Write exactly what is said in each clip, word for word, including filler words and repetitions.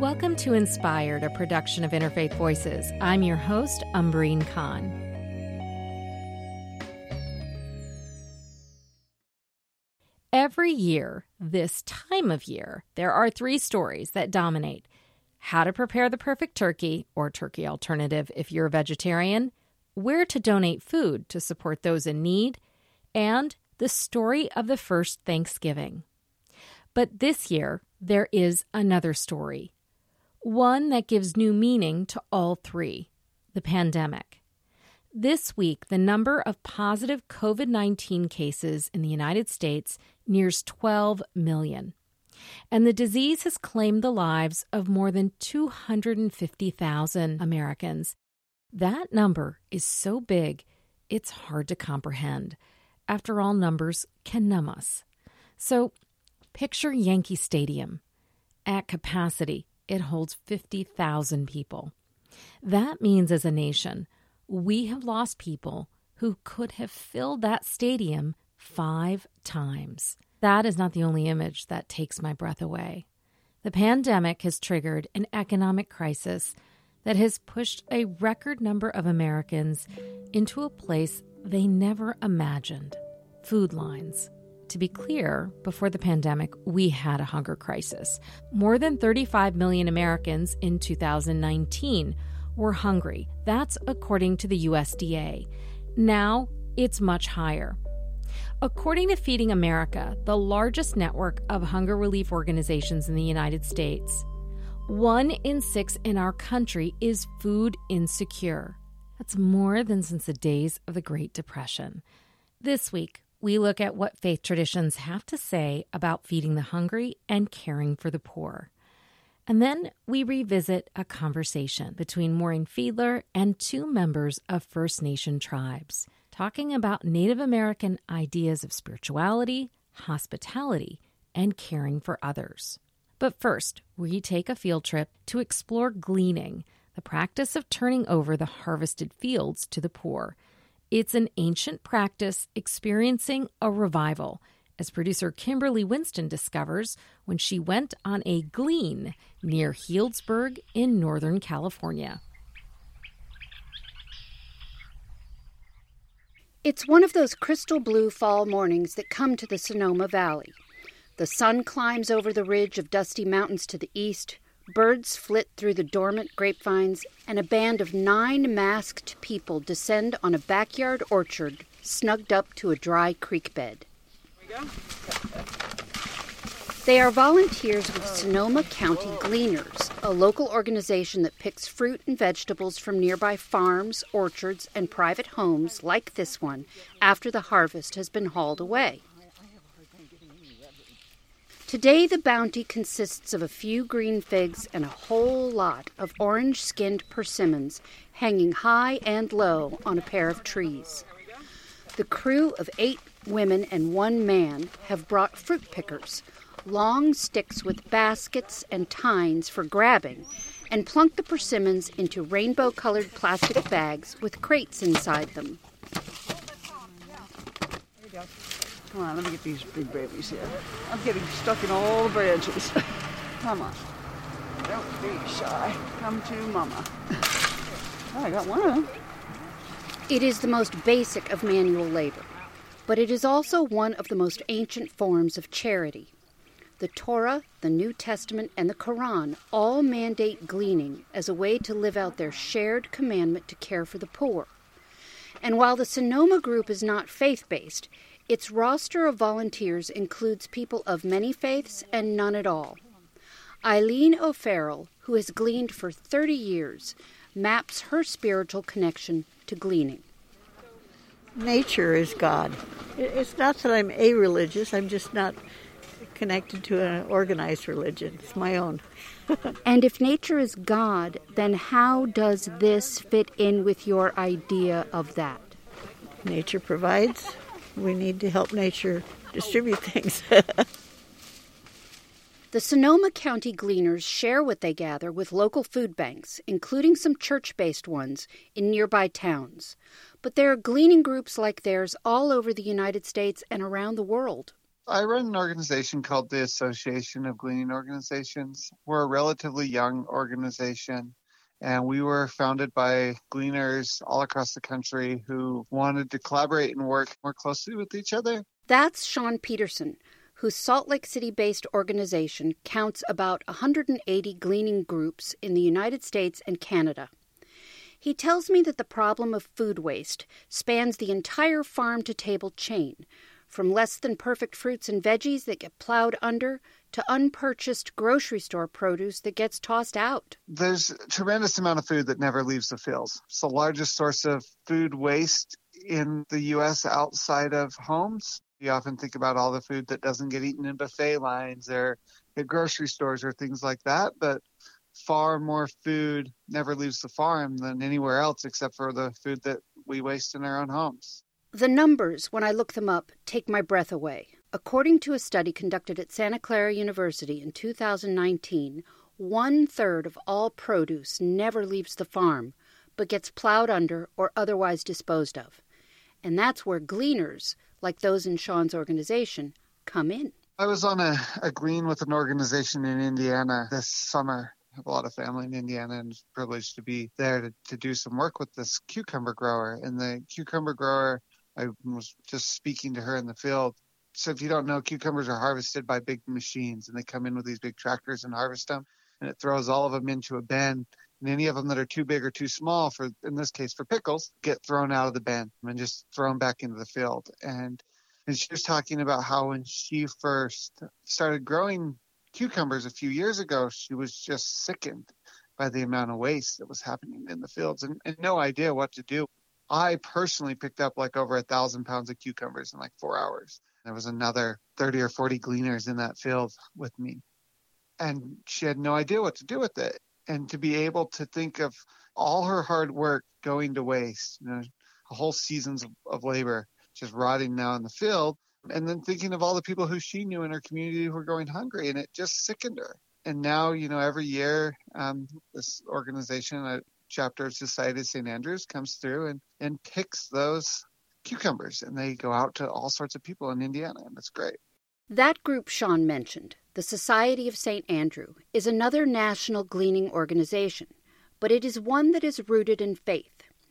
Welcome to Inspired, a production of Interfaith Voices. I'm your host, Umbreen Khan. Every year, this time of year, there are three stories that dominate: how to prepare the perfect turkey, or turkey alternative if you're a vegetarian, where to donate food to support those in need, and the story of the first Thanksgiving. But this year, there is another story, one that gives new meaning to all three: the pandemic. This week, the number of positive covid nineteen cases in the United States nears twelve million, and the disease has claimed the lives of more than two hundred fifty thousand Americans. That number is so big, it's hard to comprehend. After all, numbers can numb us. So, picture Yankee Stadium. At capacity, it holds fifty thousand people. That means as a nation, we have lost people who could have filled that stadium five times. That is not the only image that takes my breath away. The pandemic has triggered an economic crisis that has pushed a record number of Americans into a place they never imagined: food lines. To be clear, before the pandemic, we had a hunger crisis. More than thirty-five million Americans in two thousand nineteen were hungry. That's according to the U S D A. Now, it's much higher. According to Feeding America, the largest network of hunger relief organizations in the United States, one in six in our country is food insecure. That's more than since the days of the Great Depression. This week, we look at what faith traditions have to say about feeding the hungry and caring for the poor. And then we revisit a conversation between Maureen Fiedler and two members of First Nation tribes, talking about Native American ideas of spirituality, hospitality, and caring for others. But first, we take a field trip to explore gleaning, the practice of turning over the harvested fields to the poor. It's an ancient practice experiencing a revival, as producer Kimberly Winston discovers when she went on a glean near Healdsburg in Northern California. It's one of those crystal blue fall mornings that come to the Sonoma Valley. The sun climbs over the ridge of dusty mountains to the east, birds flit through the dormant grapevines, and a band of nine masked people descend on a backyard orchard snugged up to a dry creek bed. They are volunteers with Sonoma County Gleaners, a local organization that picks fruit and vegetables from nearby farms, orchards, and private homes like this one after the harvest has been hauled away. Today, the bounty consists of a few green figs and a whole lot of orange-skinned persimmons hanging high and low on a pair of trees. The crew of eight women and one man have brought fruit pickers, long sticks with baskets and tines for grabbing, and plunked the persimmons into rainbow-colored plastic bags with crates inside them. Come on, let me get these big babies here. I'm getting stuck in all the branches. Come on. Don't be shy. Come to Mama. Oh, I got one of them. It is the most basic of manual labor, but it is also one of the most ancient forms of charity. The Torah, the New Testament, and the Quran all mandate gleaning as a way to live out their shared commandment to care for the poor. And while the Sonoma group is not faith-based, its roster of volunteers includes people of many faiths and none at all. Eileen O'Farrell, who has gleaned for thirty years, maps her spiritual connection to gleaning. Nature is God. It's not that I'm a-religious, I'm just not connected to an organized religion. It's my own. And if nature is God, then how does this fit in with your idea of that? Nature provides. We need to help nature distribute things. The Sonoma County Gleaners share what they gather with local food banks, including some church-based ones in nearby towns. But there are gleaning groups like theirs all over the United States and around the world. I run an organization called the Association of Gleaning Organizations. We're a relatively young organization, and we were founded by gleaners all across the country who wanted to collaborate and work more closely with each other. That's Sean Peterson, whose Salt Lake City-based organization counts about one hundred eighty gleaning groups in the United States and Canada. He tells me that the problem of food waste spans the entire farm-to-table chain, from less than perfect fruits and veggies that get plowed under to unpurchased grocery store produce that gets tossed out. There's a tremendous amount of food that never leaves the fields. It's the largest source of food waste in the U S outside of homes. You often think about all the food that doesn't get eaten in buffet lines or at grocery stores or things like that, but far more food never leaves the farm than anywhere else except for the food that we waste in our own homes. The numbers, when I look them up, take my breath away. According to a study conducted at Santa Clara University in two thousand nineteen, one-third of all produce never leaves the farm, but gets plowed under or otherwise disposed of. And that's where gleaners, like those in Sean's organization, come in. I was on a, a glean with an organization in Indiana this summer. I have a lot of family in Indiana and was privileged to be there to, to do some work with this cucumber grower. And the cucumber grower, I was just speaking to her in the field. So if you don't know, cucumbers are harvested by big machines, and they come in with these big tractors and harvest them, and it throws all of them into a bin. And any of them that are too big or too small, for in this case for pickles, get thrown out of the bin and just thrown back into the field. And, and she was talking about how when she first started growing cucumbers a few years ago, she was just sickened by the amount of waste that was happening in the fields and, and no idea what to do. I personally picked up like over a thousand pounds of cucumbers in like four hours. There was another thirty or forty gleaners in that field with me. And she had no idea what to do with it. And to be able to think of all her hard work going to waste, you know, a whole seasons of, of labor just rotting now in the field, and then thinking of all the people who she knew in her community who were going hungry, and it just sickened her. And now, you know, every year, um, this organization, a chapter of Society of Saint Andrews, comes through and, and picks those cucumbers, and they go out to all sorts of people in Indiana, and it's great. That group Sean mentioned, the Society of Saint Andrew, is another national gleaning organization, but it is one that is rooted in faith.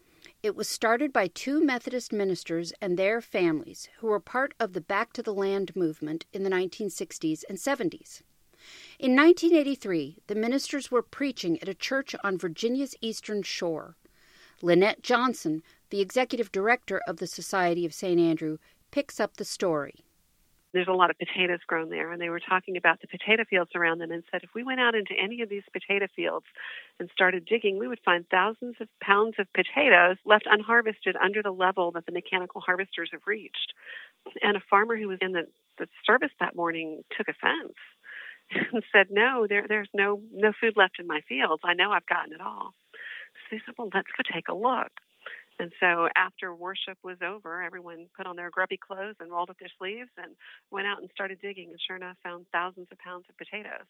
It was started by two Methodist ministers and their families who were part of the Back to the Land movement in the nineteen sixties and seventies. In nineteen eighty-three, the ministers were preaching at a church on Virginia's eastern shore. Lynette Johnson, the executive director of the Society of Saint Andrew, picks up the story. There's a lot of potatoes grown there, and they were talking about the potato fields around them and said if we went out into any of these potato fields and started digging, we would find thousands of pounds of potatoes left unharvested under the level that the mechanical harvesters have reached. And a farmer who was in the, the service that morning took offense and said, no, there, there's no, no food left in my fields. I know I've gotten it all. So they said, well, let's go take a look. And so after worship was over, everyone put on their grubby clothes and rolled up their sleeves and went out and started digging, and sure enough found thousands of pounds of potatoes.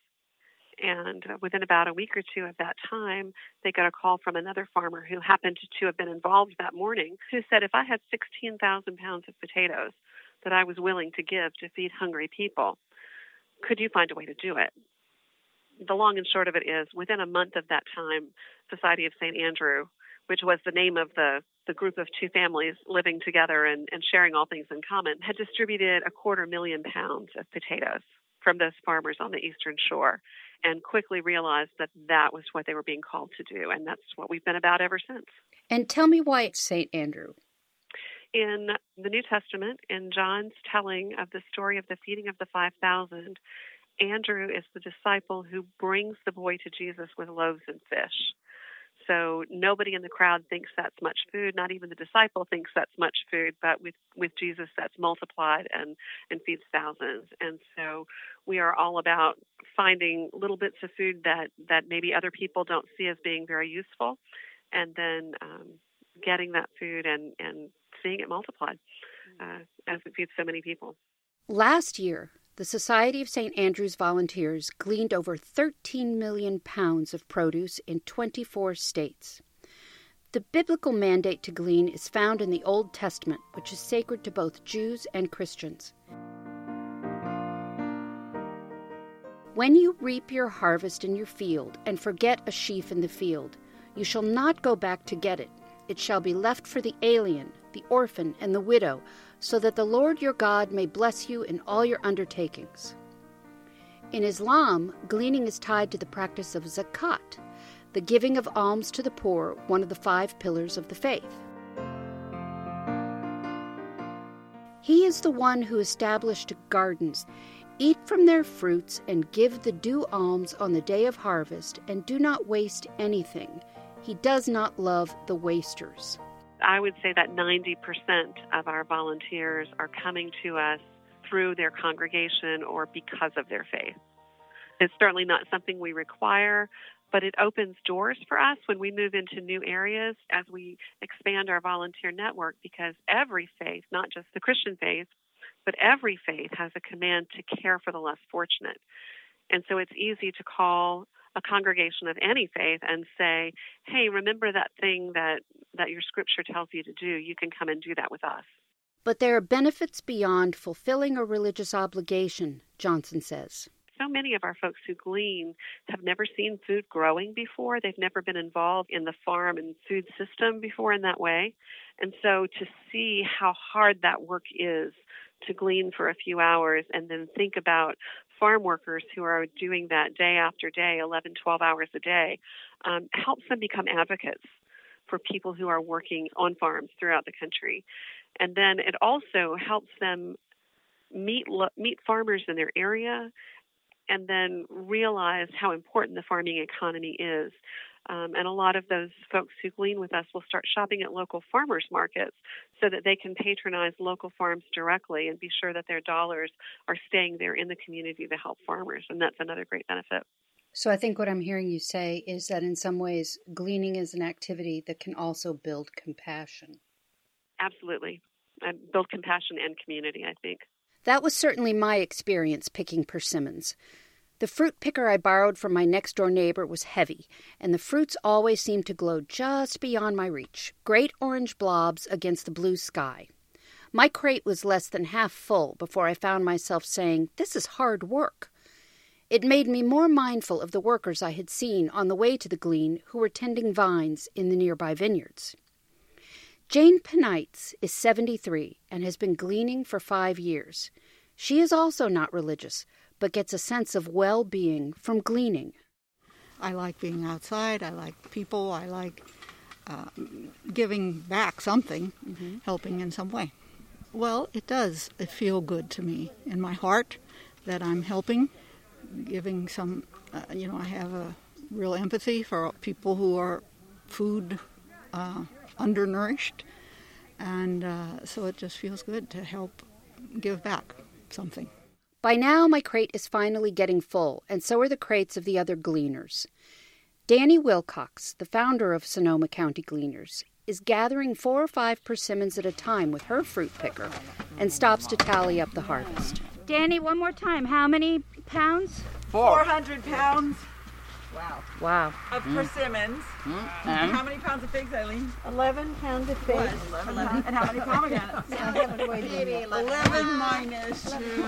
And within about a week or two of that time, they got a call from another farmer who happened to have been involved that morning, who said, if I had sixteen thousand pounds of potatoes that I was willing to give to feed hungry people, could you find a way to do it? The long and short of it is, within a month of that time, Society of Saint Andrew, which was the name of the, the group of two families living together and, and sharing all things in common, had distributed a quarter million pounds of potatoes from those farmers on the eastern shore, and quickly realized that that was what they were being called to do, and that's what we've been about ever since. And tell me why it's Saint Andrew. In the New Testament, in John's telling of the story of the feeding of the five thousand, Andrew is the disciple who brings the boy to Jesus with loaves and fish. So nobody in the crowd thinks that's much food. Not even the disciple thinks that's much food. But with, with Jesus, that's multiplied and, and feeds thousands. And so we are all about finding little bits of food that, that maybe other people don't see as being very useful, and then um, getting that food and, and seeing it multiplied uh, as it feeds so many people. Last year, the Society of Saint Andrew's volunteers gleaned over thirteen million pounds of produce in twenty-four states. The biblical mandate to glean is found in the Old Testament, which is sacred to both Jews and Christians. When you reap your harvest in your field and forget a sheaf in the field, you shall not go back to get it. It shall be left for the alien, the orphan, and the widow, so that the Lord your God may bless you in all your undertakings. In Islam, gleaning is tied to the practice of zakat, the giving of alms to the poor, one of the five pillars of the faith. He is the one who established gardens. Eat from their fruits and give the due alms on the day of harvest, and do not waste anything. He does not love the wasters. I would say that ninety percent of our volunteers are coming to us through their congregation or because of their faith. It's certainly not something we require, but it opens doors for us when we move into new areas as we expand our volunteer network, because every faith, not just the Christian faith, but every faith has a command to care for the less fortunate. And so it's easy to call a congregation of any faith and say, hey, remember that thing that, that your scripture tells you to do. You can come and do that with us. But there are benefits beyond fulfilling a religious obligation, Johnson says. So many of our folks who glean have never seen food growing before. They've never been involved in the farm and food system before in that way. And so to see how hard that work is to glean for a few hours and then think about farm workers who are doing that day after day, eleven, twelve hours a day, um, helps them become advocates for people who are working on farms throughout the country. And then it also helps them meet meet farmers in their area and then realize how important the farming economy is. Um, and a lot of those folks who glean with us will start shopping at local farmers markets so that they can patronize local farms directly and be sure that their dollars are staying there in the community to help farmers. And that's another great benefit. So I think what I'm hearing you say is that in some ways, gleaning is an activity that can also build compassion. Absolutely. And build compassion and community, I think. That was certainly my experience picking persimmons. The fruit picker I borrowed from my next-door neighbor was heavy, and the fruits always seemed to glow just beyond my reach, great orange blobs against the blue sky. My crate was less than half full before I found myself saying, "This is hard work." It made me more mindful of the workers I had seen on the way to the glean who were tending vines in the nearby vineyards. Jane Penites is seventy-three and has been gleaning for five years. She is also not religious, but gets a sense of well-being from gleaning. I like being outside. I like people. I like uh, giving back something, mm-hmm. helping in some way. Well, it does. It feel good to me in my heart that I'm helping, giving some, uh, you know, I have a real empathy for people who are food uh, undernourished. And uh, so it just feels good to help give back something. By now, my crate is finally getting full, and so are the crates of the other gleaners. Danny Wilcox, the founder of Sonoma County Gleaners, is gathering four or five persimmons at a time with her fruit picker and stops to tally up the harvest. Danny, one more time. How many pounds? four hundred pounds. Wow. Wow. Of persimmons. Mm-hmm. And how many pounds of figs, Eileen? eleven pounds of figs. eleven. eleven. And how many pomegranates? eleven minus two.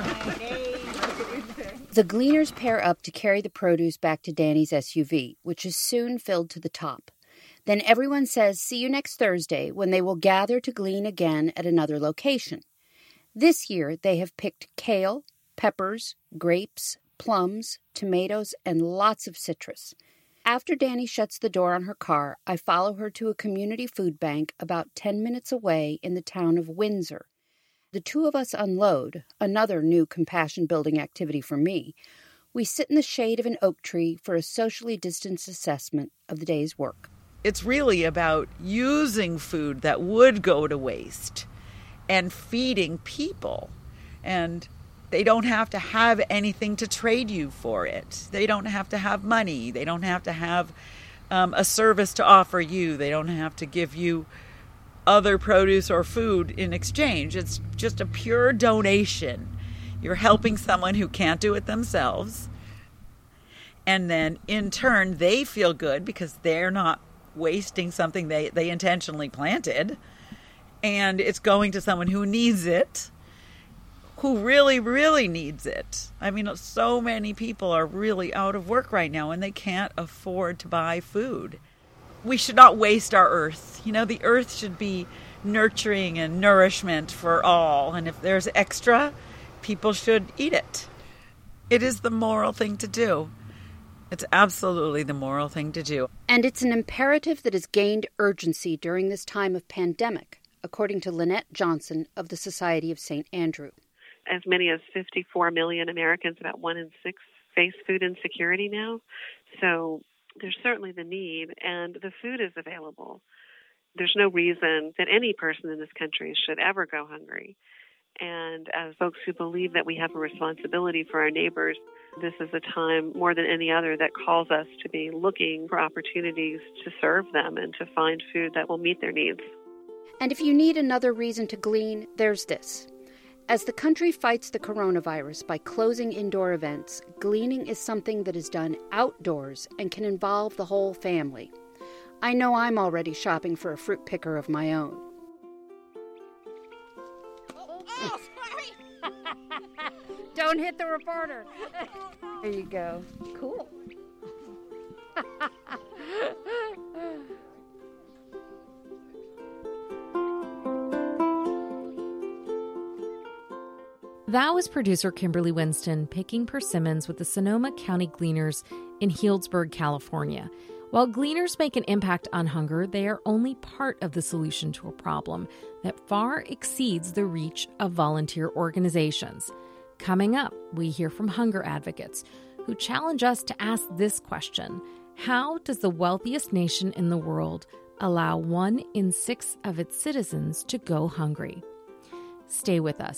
The gleaners pair up to carry the produce back to Danny's S U V, which is soon filled to the top. Then everyone says, see you next Thursday, when they will gather to glean again at another location. This year, they have picked kale, peppers, grapes, plums, tomatoes, and lots of citrus. After Danny shuts the door on her car, I follow her to a community food bank about ten minutes away in the town of Windsor. The two of us unload, another new compassion-building activity for me. We sit in the shade of an oak tree for a socially distanced assessment of the day's work. It's really about using food that would go to waste and feeding people. And they don't have to have anything to trade you for it. They don't have to have money. They don't have to have um, a service to offer you. They don't have to give you other produce or food in exchange. It's just a pure donation. You're helping someone who can't do it themselves. And then in turn, they feel good because they're not wasting something they, they intentionally planted. And it's going to someone who needs it, who really, really needs it. I mean, so many people are really out of work right now and they can't afford to buy food. We should not waste our earth. You know, the earth should be nurturing and nourishment for all. And if there's extra, people should eat it. It is the moral thing to do. It's absolutely the moral thing to do. And it's an imperative that has gained urgency during this time of pandemic, according to Lynette Johnson of the Society of Saint Andrew. As many as fifty-four million Americans, about one in six, face food insecurity now. So there's certainly the need, and the food is available. There's no reason that any person in this country should ever go hungry. And as folks who believe that we have a responsibility for our neighbors, this is a time more than any other that calls us to be looking for opportunities to serve them and to find food that will meet their needs. And if you need another reason to glean, there's this. As the country fights the coronavirus by closing indoor events, gleaning is something that is done outdoors and can involve the whole family. I know I'm already shopping for a fruit picker of my own. Oh, sorry. Don't hit the reporter. There you go. Cool. That was producer Kimberly Winston picking persimmons with the Sonoma County Gleaners in Healdsburg, California. While gleaners make an impact on hunger, they are only part of the solution to a problem that far exceeds the reach of volunteer organizations. Coming up, we hear from hunger advocates who challenge us to ask this question: how does the wealthiest nation in the world allow one in six of its citizens to go hungry? Stay with us.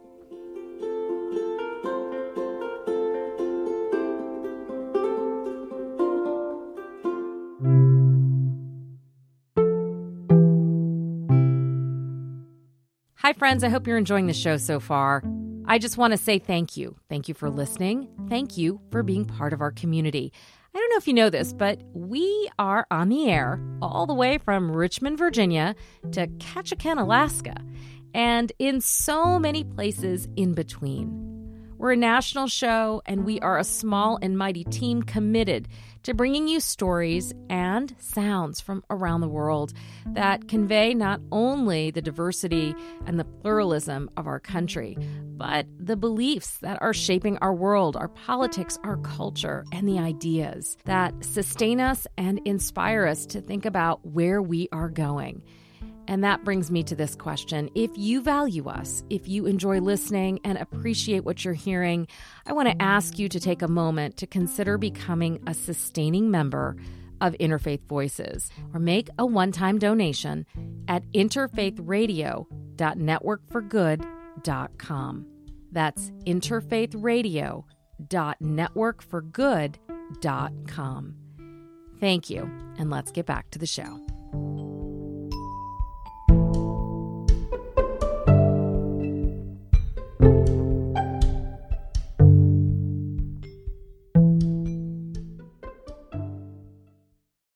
Hi, friends. I hope you're enjoying the show so far. I just want to say thank you. Thank you for listening. Thank you for being part of our community. I don't know if you know this, but we are on the air all the way from Richmond, Virginia to Ketchikan, Alaska, and in so many places in between. We're a national show, and we are a small and mighty team committed to bringing you stories and sounds from around the world that convey not only the diversity and the pluralism of our country, but the beliefs that are shaping our world, our politics, our culture, and the ideas that sustain us and inspire us to think about where we are going. And that brings me to this question. If you value us, if you enjoy listening and appreciate what you're hearing, I want to ask you to take a moment to consider becoming a sustaining member of Interfaith Voices, or make a one-time donation at interfaith radio dot network for good dot com. That's interfaith radio dot network for good dot com. Thank you, and let's get back to the show.